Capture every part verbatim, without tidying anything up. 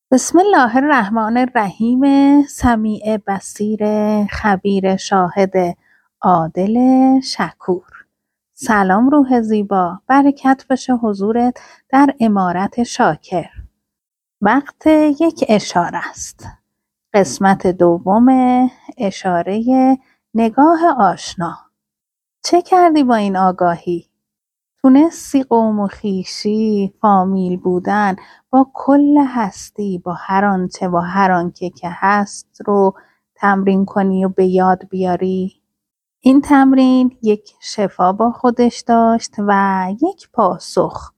بسم الله الرحمن الرحیم. سمیع بصیر خبیر شاهد عادل شکور. سلام روح زیبا، برکت بشه حضورت در عمارت شاکر. وقت یک اشاره است. قسمت دوم اشاره نگاه آشنا. چه کردی با این آگاهی؟ تونستی قوم و خویشی، فامیل بودن با کل هستی، با هر آنچه و هر آنکه که هست رو تمرین کنی و به یاد بیاری؟ این تمرین یک شفا با خودش داشت و یک پاسخ.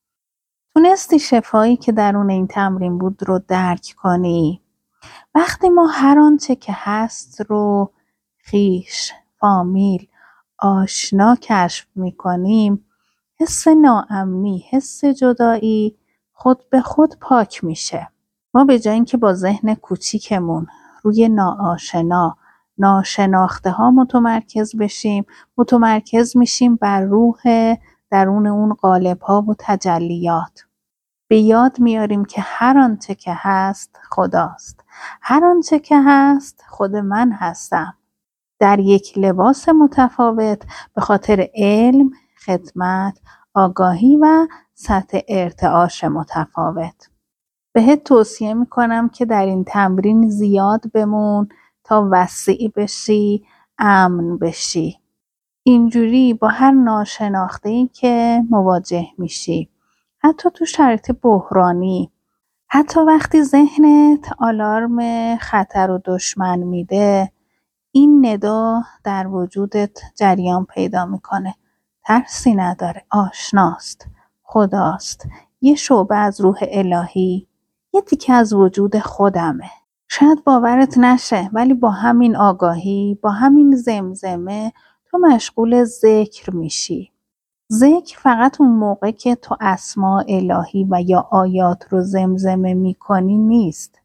تونستی شفایی که درون این تمرین بود رو درک کنی؟ وقتی ما هر آنچه که هست رو خویش، فامیل، آشنا کشف میکنیم، حس ناامنی، حس جدایی خود به خود پاک میشه. ما به جای اینکه با ذهن کوچیکمون روی ناآشنا، ناشناخته ها متمرکز بشیم، متمرکز میشیم بر روح درون اون قالب ها و تجلیات. به یاد میاریم که هر آنچه که هست خداست. هر آنچه که هست خود من هستم. در یک لباس متفاوت به خاطر علم، خدمت، آگاهی و سطح ارتعاش متفاوت. بهت توصیه میکنم که در این تمرین زیاد بمون تا وسیع بشی، امن بشی. اینجوری با هر ناشناخته‌ای که مواجه میشی، حتی تو شرایط بحرانی، حتی وقتی ذهنت آلارم خطر و دشمن میده، این ندا در وجودت جریان پیدا میکنه. ترسی نداره، آشناست، خداست، یه شعبه از روح الهی، یه تیکه از وجود خودمه. شاید باورت نشه، ولی با همین آگاهی، با همین زمزمه تو مشغول ذکر میشی. ذکر فقط اون موقع که تو اسماء الهی و یا آیات رو زمزمه میکنی نیست.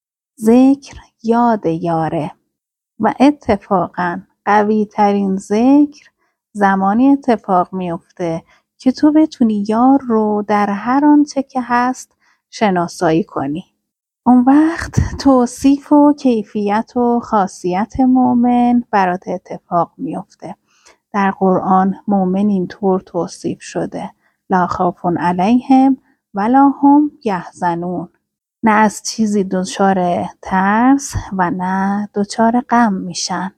ذکر یاد یاره. و اتفاقاً قوی ترین ذکر زمانی اتفاق میفته که تو بتونی یار رو در هر آنچه که هست شناسایی کنی. اون وقت توصیف و کیفیت و خاصیت مؤمن برات اتفاق میفته. در قرآن مؤمن اینطور توصیف شده: لا خوف علیهم ولا هم یحزنون. نه از چیزی دچار ترس و نه دچار غم میشن.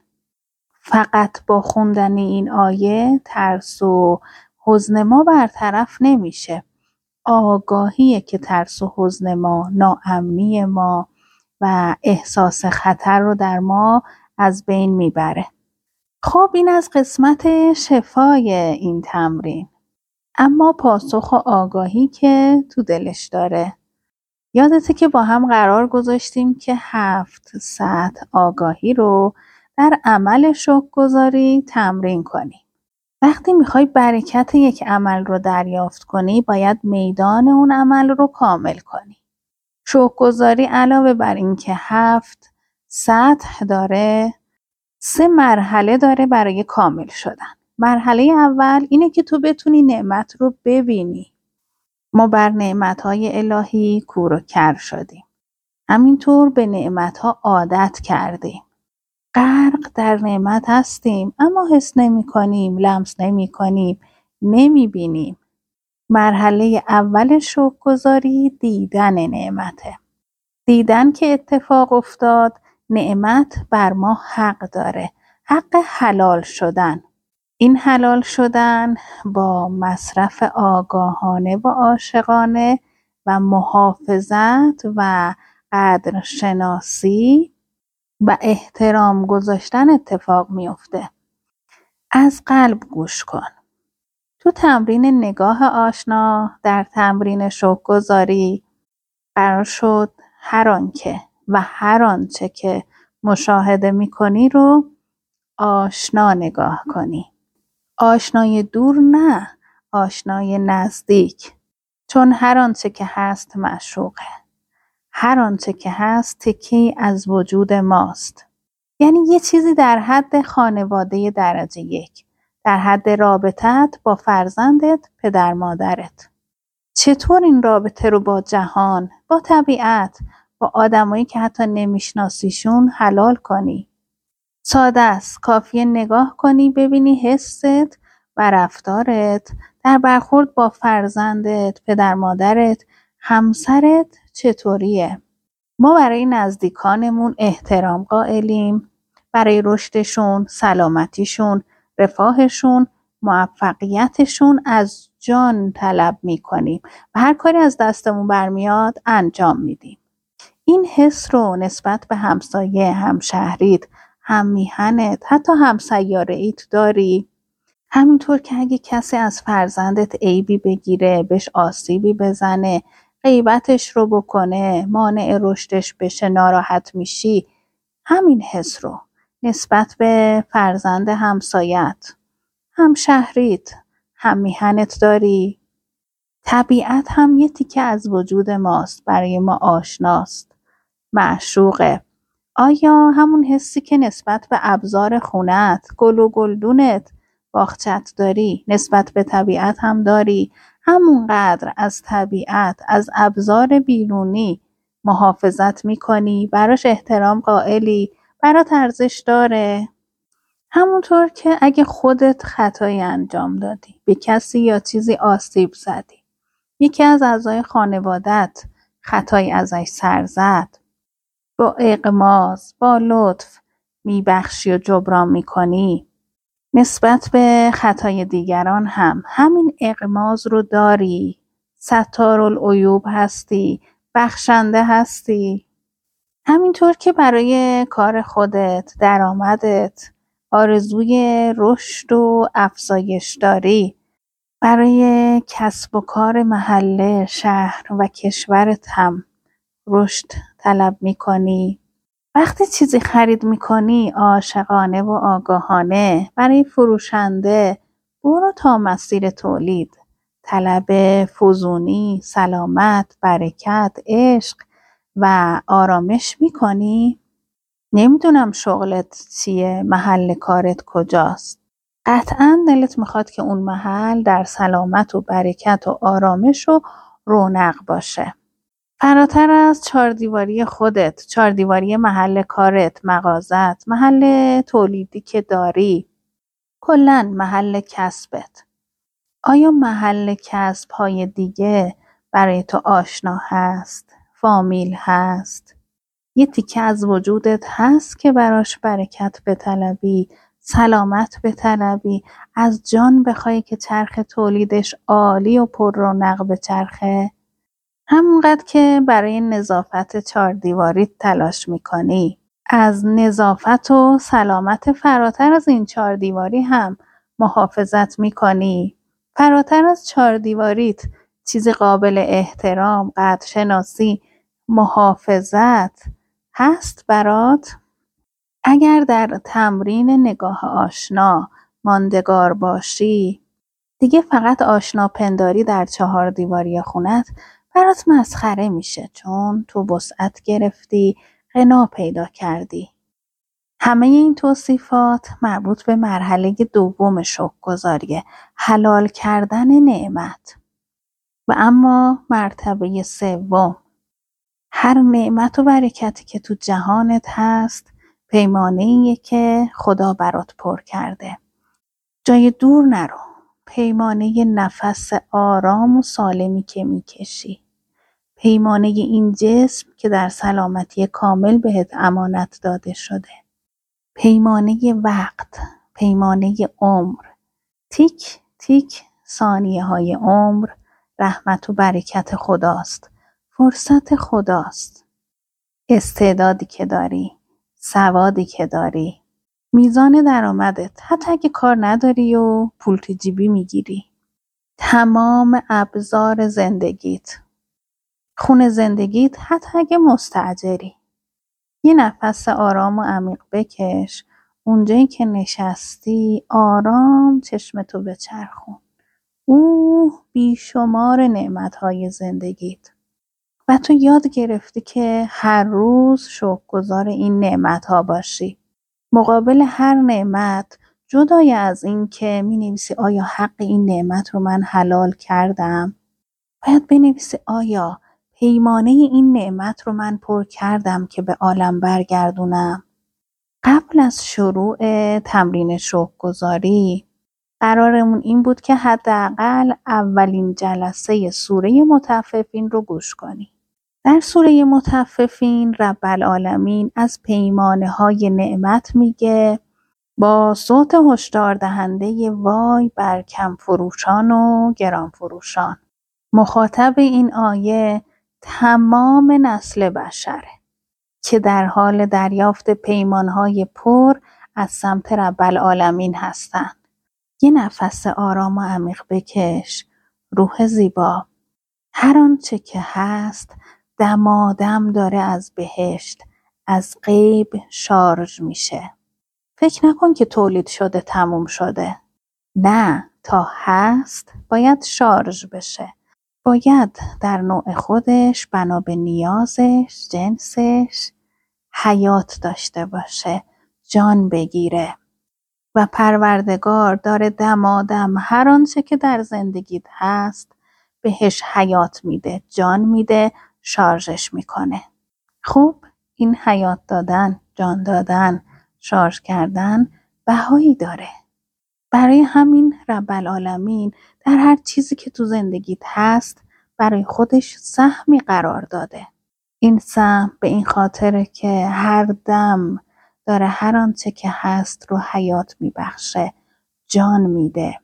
فقط با خوندن این آیه ترس و حزن ما برطرف نمیشه. آگاهیه که ترس و حزن ما، ناامنی ما و احساس خطر رو در ما از بین میبره. خب این از قسمت شفای این تمرین. اما پاسخ و آگاهی که تو دلش داره. یادته که با هم قرار گذاشتیم که هفت سطح آگاهی رو در عمل شکرگزاری تمرین کنی. وقتی میخوای برکت یک عمل رو دریافت کنی، باید میدان اون عمل رو کامل کنی. شکرگزاری علاوه بر این که هفت سطح داره، سه مرحله داره برای کامل شدن. مرحله اول اینه که تو بتونی نعمت رو ببینی. ما بر نعمت‌های الهی کور و کر شدیم. همینطور به نعمت‌ها عادت کردیم. غرق در نعمت هستیم اما حس نمی کنیم، لمس نمی کنیم، نمی بینیم. مرحله اول شکرگزاری دیدن نعمته. دیدن که اتفاق افتاد، نعمت بر ما حق داره. حق حلال شدن. این حلال شدن با مصرف آگاهانه و عاشقانه و محافظت و قدرشناسی و احترام گذاشتن اتفاق میفته. از قلب گوش کن. تو تمرین نگاه آشنا، در تمرین شکرگزاری قرار شد هر آنکه و هر آنچه که مشاهده میکنی رو آشنا نگاه کنی. آشنای دور نه، آشنای نزدیک. چون هر آنچه که هست معشوقه. هر آنچه که هست تکی از وجود ماست. یعنی یه چیزی در حد خانواده درجه یک. در حد رابطت با فرزندت، پدر مادرت. چطور این رابطه رو با جهان، با طبیعت، با آدمایی که حتی نمیشناسیشون حلال کنی. ساده است، کافیه نگاه کنی ببینی حست و رفتارت در برخورد با فرزندت، پدر مادرت، همسرت چطوریه. ما برای نزدیکانمون احترام قائلیم، برای رشدشون، سلامتیشون، رفاهشون، موفقیتشون از جان طلب میکنیم و هر کاری از دستمون برمیاد انجام میدیم. این حس رو نسبت به همسایه، همشهریت، هم میهنت، حتی همسیاره ایت داری؟ همینطور که اگه کسی از فرزندت عیبی بگیره، بهش آسیبی بزنه، غیبتش رو بکنه، مانع رشدش بشه، ناراحت میشی، همین حس رو نسبت به فرزند همسایت، همشهریت، هم میهنت داری؟ طبیعت هم یه تیکه از وجود ماست، برای ما آشناست، معشوقه. آیا همون حسی که نسبت به ابزار خونت، گل و گلدونت، باغچت داری، نسبت به طبیعت هم داری؟ همونقدر از طبیعت، از ابزار بیرونی محافظت میکنی؟ براش احترام قائلی؟ برات ارزش داره؟ همونطور که اگه خودت خطایی انجام دادی، به کسی یا چیزی آسیب زدی، یکی از اعضای خانوادت خطایی ازش سر زد، با اغماض، با لطف میبخشی و جبران میکنی. نسبت به خطای دیگران هم همین اغماض رو داری، ستارالعیوب هستی، بخشنده هستی. همینطور که برای کار خودت، درآمدت، آرزوی رشد و افزایش داری، برای کسب و کار محله، شهر و کشورت هم رشد طلب میکنی. وقتی چیزی خرید میکنی عاشقانه و آگاهانه، برای فروشنده برو تا مسیر تولید، طلب فزونی، سلامت، برکت، عشق و آرامش میکنی. نمیدونم شغلت چیه، محل کارت کجاست. قطعاً دلت میخواد که اون محل در سلامت و برکت و آرامش و رونق باشه. فراتر از چهاردیواری خودت، چهاردیواری محل کارت، مغازت، محل تولیدی که داری، کلاً محل کسبت. آیا محل کسب های دیگه برای تو آشنا هست؟ فامیل هست؟ یه تیکه از وجودت هست که براش برکت بطلبی، سلامت بطلبی، از جان بخوای که چرخ تولیدش عالی و پر رونق بچرخه؟ همونقدر که برای نظافت چهاردیواریت تلاش میکنی، از نظافت و سلامت فراتر از این چهاردیواری هم محافظت میکنی. فراتر از چهاردیواریت چیزی قابل احترام، قدرشناسی، محافظت هست برات؟ اگر در تمرین نگاه آشنا ماندگار باشی، دیگه فقط آشنا پنداری در چهاردیواری خونت برات مسخره میشه، چون تو وسعت گرفتی، غنا پیدا کردی. همه این توصیفات مربوط به مرحله دوم شکرگزاریه، حلال کردن نعمت. و اما مرتبه سوم، هر نعمت و برکتی که تو جهانت هست پیمانه‌ایه که خدا برات پر کرده. جای دور نرو، پیمانه نفس آرام و سالمی که میکشی، پیمانه این جسم که در سلامتی کامل بهت امانت داده شده، پیمانه وقت، پیمانه عمر، تیک تیک ثانیه های عمر رحمت و برکت خداست، فرصت خداست. استعدادی که داری، سوادی که داری، میزان درآمدت، حتی اگه کار نداری و پول تو جیبی میگیری، تمام ابزار زندگیت، خون زندگیت، حتی اگه مستاجری، یه نفس آرام و عمیق بکش. اونجایی که نشستی آرام چشمتو بچرخون. اوه بیشمار نعمتهای زندگیت. و تو یاد گرفتی که هر روز شکرگزار این نعمتها باشی. مقابل هر نعمت، جدای از این که می نویسی آیا حق این نعمت رو من حلال کردم، باید بنویسی آیا پیمانه این نعمت رو من پر کردم که به عالم برگردونم. قبل از شروع تمرین شکرگزاری قرارمون این بود که حداقل اولین جلسه سوره مطففین رو گوش کنی. در سوره مطففین رب العالمین از پیمانه های نعمت میگه با صوت هشدار دهنده وای بر کم فروشان و گران فروشان. مخاطب این آیه تمام نسل بشره که در حال دریافت پیمانهای پر از سمت رب العالمین هستند. یه نفس آرام و عمیق بکش. روح زیبا، هر آنچه که هست دمادم داره از بهشت، از غیب شارژ میشه. فکر نکن که تولید شده تموم شده. نه، تا هست باید شارژ بشه. باید در نوع خودش بنا به نیازش، جنسش حیات داشته باشه، جان بگیره. و پروردگار داره دمادم هر آنچه که در زندگیت هست بهش حیات میده، جان میده، شارژش میکنه. خب این حیات دادن، جان دادن، شارژ کردن بهایی داره. برای همین رب العالمین در هر چیزی که تو زندگیت هست برای خودش سهمی قرار داده. این سهم به این خاطره که هر دم داره هر آنچه که هست رو حیات میبخشه، جان میده.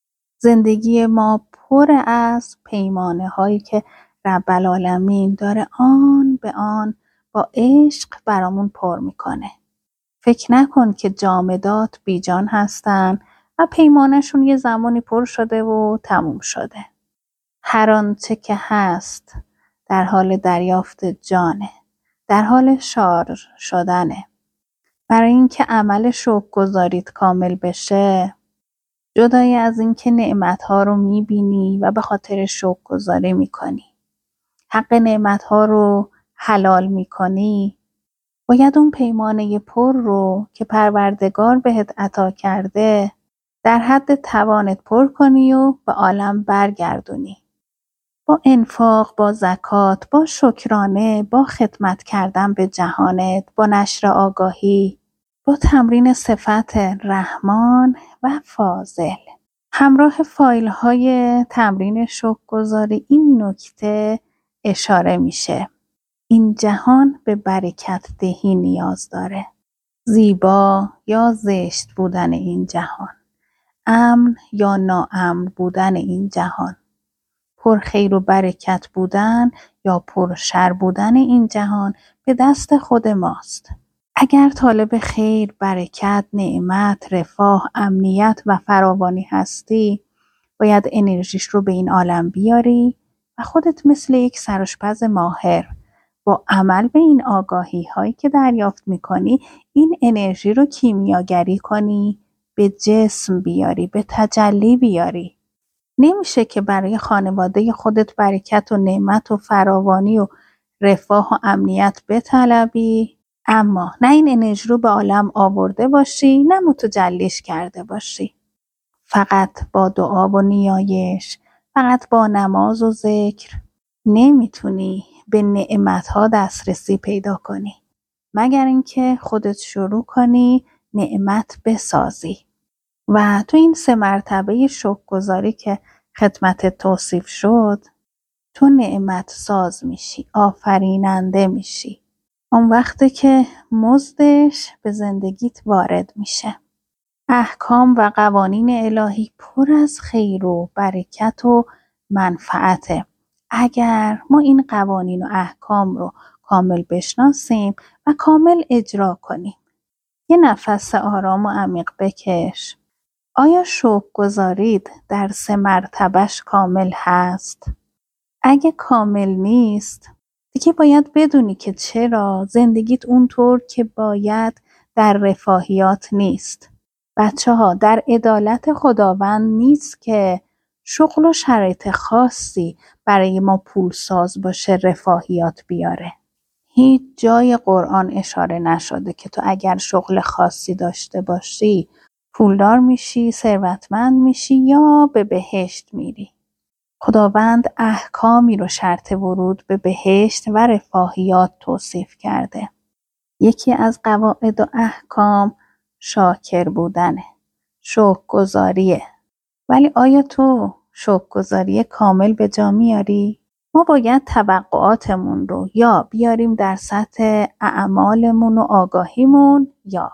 زندگی ما پر از پیمانه هایی که رب العالمین داره آن به آن با عشق برامون پر میکنه. فکر نکن که جامدات بی جان هستن و پیمانشون یه زمانی پر شده و تموم شده. هر آنچه که هست در حال دریافت جانه، در حال شارژ شدنه. برای اینکه عمل شکرگزاریت کامل بشه، جدای از اینکه نعمت‌ها رو می‌بینی و به خاطر شکرگزاری می‌کنی، حق نعمت‌ها رو حلال می‌کنی، باید اون پیمانه پر رو که پروردگار بهت عطا کرده در حد توانت پر کنی و به عالم برگردونی. با انفاق، با زکات، با شکرانه، با خدمت کردن به جهانت، با نشر آگاهی، با تمرین صفت رحمان و فاضل. همراه فایل های تمرین شکرگزاری این نکته اشاره میشه. این جهان به برکت دهی نیاز داره. زیبا یا زشت بودن این جهان، امن یا ناامن بودن این جهان، پر خیر و برکت بودن یا پر شر بودن این جهان به دست خود ماست. اگر طالب خیر، برکت، نعمت، رفاه، امنیت و فراوانی هستی، باید انرژیش رو به این عالم بیاری و خودت مثل یک سرآشپز ماهر با عمل به این آگاهی هایی که دریافت میکنی این انرژی رو کیمیاگری کنی، به جسم بیاری، به تجلی بیاری. نمیشه که برای خانواده خودت برکت و نعمت و فراوانی و رفاه و امنیت بطلبی، اما نه این انرژی رو به عالم آورده باشی، نه متجلیش کرده باشی. فقط با دعا و نیایش، فقط با نماز و ذکر نمیتونی به نعمتها دسترسی پیدا کنی، مگر اینکه خودت شروع کنی نعمت بسازی. و تو این سه مرتبه شکرگزاری که خدمت توصیف شد، تو نعمت ساز میشی، آفریننده میشی. اون وقته که مزدش به زندگیت وارد میشه. احکام و قوانین الهی پر از خیر و برکت و منفعته. اگر ما این قوانین و احکام رو کامل بشناسیم و کامل اجرا کنیم. یه نفس آرام و عمیق بکش. آیا شکرگزاریت در سه مرتبهش کامل هست؟ اگه کامل نیست، دیگه باید بدونی که چرا زندگیت اونطور که باید در رفاهیات نیست. بچه ها، در عدالت خداوند نیست که شغل و شرایط خاصی برای ما پولساز باشه، رفاهیات بیاره. هیچ جای قرآن اشاره نشده که تو اگر شغل خاصی داشته باشی پولدار میشی، ثروتمند میشی یا به بهشت میری. خداوند احکامی رو شرط ورود به بهشت و رفاهیات توصیف کرده. یکی از قواعد و احکام شاکر بودنه، شکرگزاریه. ولی آیا تو شکرگزاری کامل به جا میاری؟ ما باید توقعاتمون رو یا بیاریم در سطح اعمالمون و آگاهیمون یا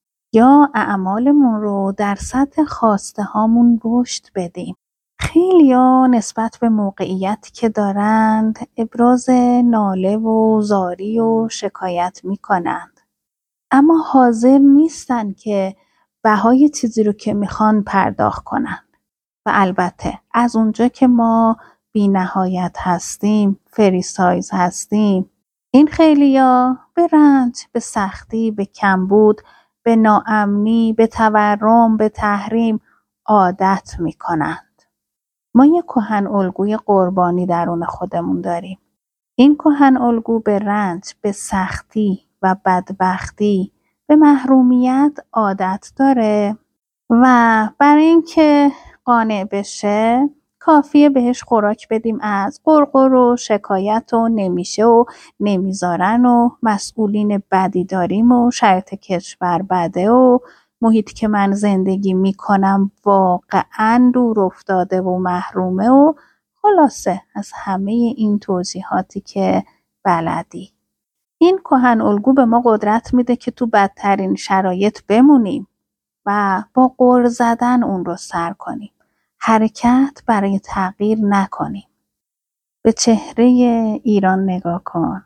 یا اعمالمون رو در سطح خواسته هامون رشد بدیم. خیلیا نسبت به موقعیتی که دارند ابراز ناله و زاری و شکایت میکنند، اما حاضر نیستن که بهای چیزی رو که میخوان پرداخت کنن. و البته از اونجا که ما بی نهایت هستیم، فری سایز هستیم، این خیلیا به رنج، به سختی، به کمبود، به ناامنی، به تورم، به تحریم عادت میکنند. ما یک کهن الگوی قربانی درون خودمون داریم. این کهن الگو به رنج، به سختی و بدبختی، به محرومیت عادت داره و برای اینکه قانع بشه کافیه بهش خوراک بدیم از قرقر و شکایت و نمیشه و نمیذارن و مسئولین بدی داریم و شرط کشور بده و محیطی که من زندگی میکنم واقعا دور افتاده و محرومه و خلاصه از همه این توضیحاتی که بلدی. این کهن الگو به ما قدرت میده که تو بدترین شرایط بمونیم و با غر زدن اون رو سر کنیم. حرکت برای تغییر نکنیم. به چهره ایران نگاه کن.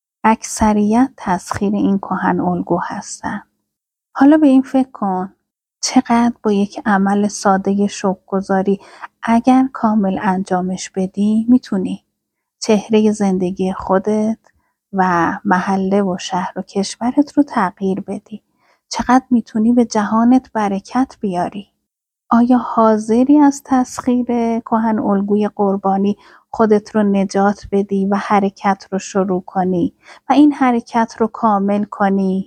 اکثریت تسخیر این کهن الگو هستن. حالا به این فکر کن چقدر با یک عمل ساده شکرگزاری اگر کامل انجامش بدی میتونی چهره زندگی خودت و محله و شهر و کشورت رو تغییر بدی. چقدر میتونی به جهانت برکت بیاری. آیا حاضری از تسخیر کهن الگوی قربانی خودت رو نجات بدی و حرکت رو شروع کنی و این حرکت رو کامل کنی؟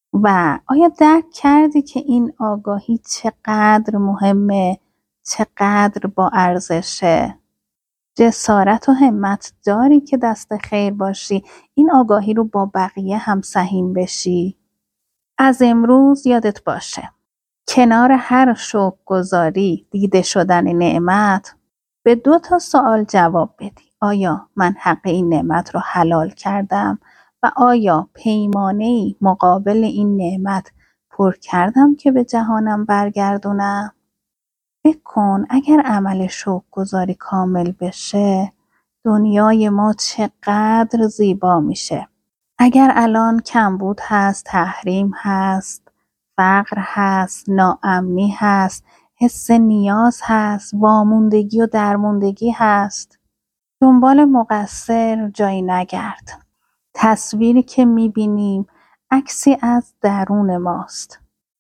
و آیا درک کردی که این آگاهی چقدر مهمه، چقدر با ارزشه؟ جسارت و همت داری که دست خیر باشی، این آگاهی رو با بقیه هم سهیم بشی؟ از امروز یادت باشه کنار هر شکرگزاری دیده شدن نعمت به دو تا سوال جواب بدی. آیا من حق این نعمت رو حلال کردم و آیا پیمانه‌ای مقابل این نعمت پر کردم که به جهانم برگردونم؟ فکر کن اگر عمل شکرگزاری کامل بشه دنیای ما چقدر زیبا میشه. اگر الان کمبود هست، تحریم هست، فقر هست، ناامنی هست، حس نیاز هست، واموندگی و درموندگی هست، دنبال مقصر جایی نگرد. تصویری که میبینیم عکسی از درون ماست.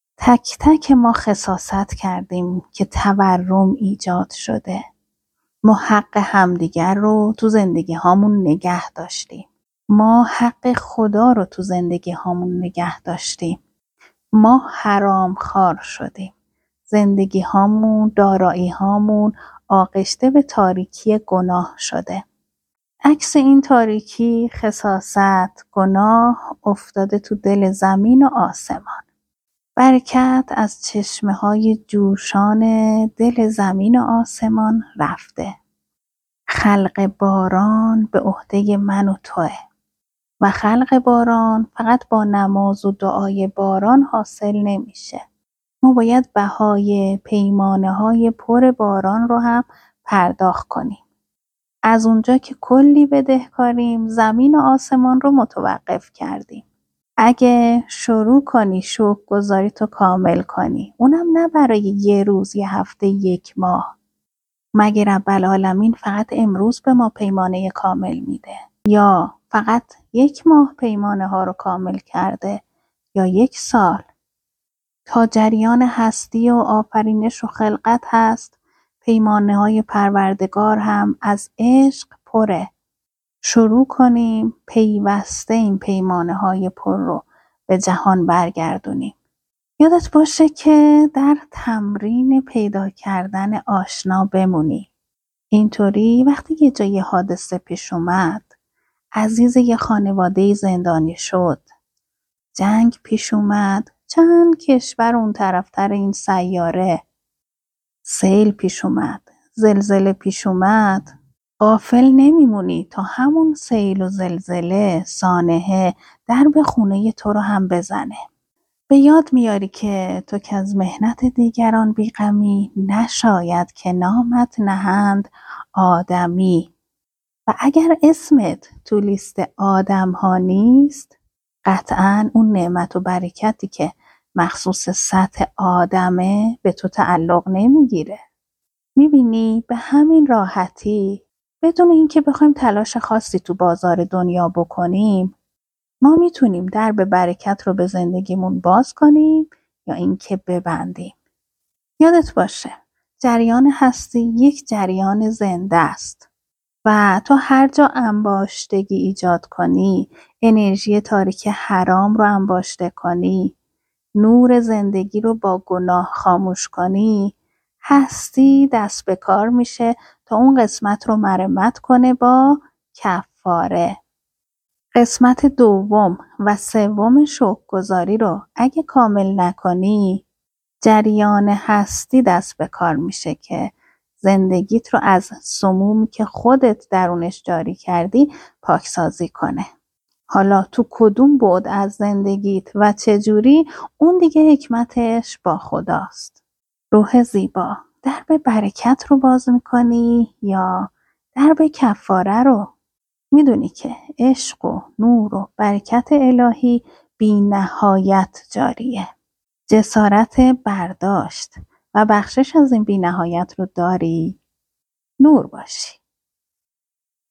تک تک ما خساست کردیم که تورم ایجاد شده. ما حق همدیگر رو تو زندگی هامون نگه داشتیم. ما حق خدا رو تو زندگی هامون نگه داشتیم. ما حرام خوار شدیم. زندگی هامون، دارایی هامون آغشته به تاریکی گناه شده. عکس این تاریکی، خساست، گناه افتاده تو دل زمین و آسمان. برکت از چشمه های جوشان دل زمین و آسمان رفته. خلق باران به عهده من و توه و خلق باران فقط با نماز و دعای باران حاصل نمیشه. ما باید بهای پیمانه های پر باران رو هم پرداخت کنیم. از اونجا که کلی بدهکاریم زمین و آسمان رو متوقف کردیم. اگه شروع کنی شکرگزاری تو کامل کنی، اونم نه برای یه روز، یه هفته، یک ماه، مگه رب العالمین فقط امروز به ما پیمانه کامل میده؟ یا فقط یک ماه پیمانه ها رو کامل کرده یا یک سال؟ تا جریان هستی و آفرینش و خلقت هست پیمانه های پروردگار هم از عشق پره. شروع کنیم پیوسته این پیمانه های پر رو به جهان برگردونیم. یادت باشه که در تمرین پیدا کردن آشنا بمونی. اینطوری وقتی یه جای حادثه پیش اومد، عزیز یه خانواده زندانی شد، جنگ پیش اومد، چند کشور اون طرفتر این سیاره، سیل پیش اومد، زلزله پیش اومد، غافل نمیمونی تا همون سیل و زلزله سانحه در به خونه تو رو هم بزنه. به یاد میاری که تو که از محنت دیگران بیغمی، نشاید که نامت نهند آدمی. و اگر اسمت تو لیست آدم ها نیست، قطعاً اون نعمت و برکتی که مخصوص سطح آدمه به تو تعلق نمیگیره. میبینی به همین راحتی، بدون اینکه بخوایم تلاش خاصی تو بازار دنیا بکنیم، ما میتونیم درب برکت رو به زندگیمون باز کنیم یا اینکه ببندیم. یادت باشه جریان هستی یک جریان زنده است و تو هر جا انباشتگی ایجاد کنی، انرژی تاریک حرام رو انباشته کنی، نور زندگی رو با گناه خاموش کنی، هستی دست به کار میشه تا اون قسمت رو مرمت کنه با کفاره. قسمت دوم و سوم شکرگزاری رو اگه کامل نکنی، جریان هستی دست به کار میشه که زندگیت رو از سمومی که خودت درونش جاری کردی پاکسازی کنه. حالا تو کدوم بعد از زندگیت و چجوری، اون دیگه حکمتش با خداست. روح زیبا، درب برکت رو باز میکنی یا درب کفاره رو؟ میدونی که عشق و نور و برکت الهی بی نهایت جاریه. جسارت برداشت و بخشش از این بی نهایت رو داری؟ نور باشی.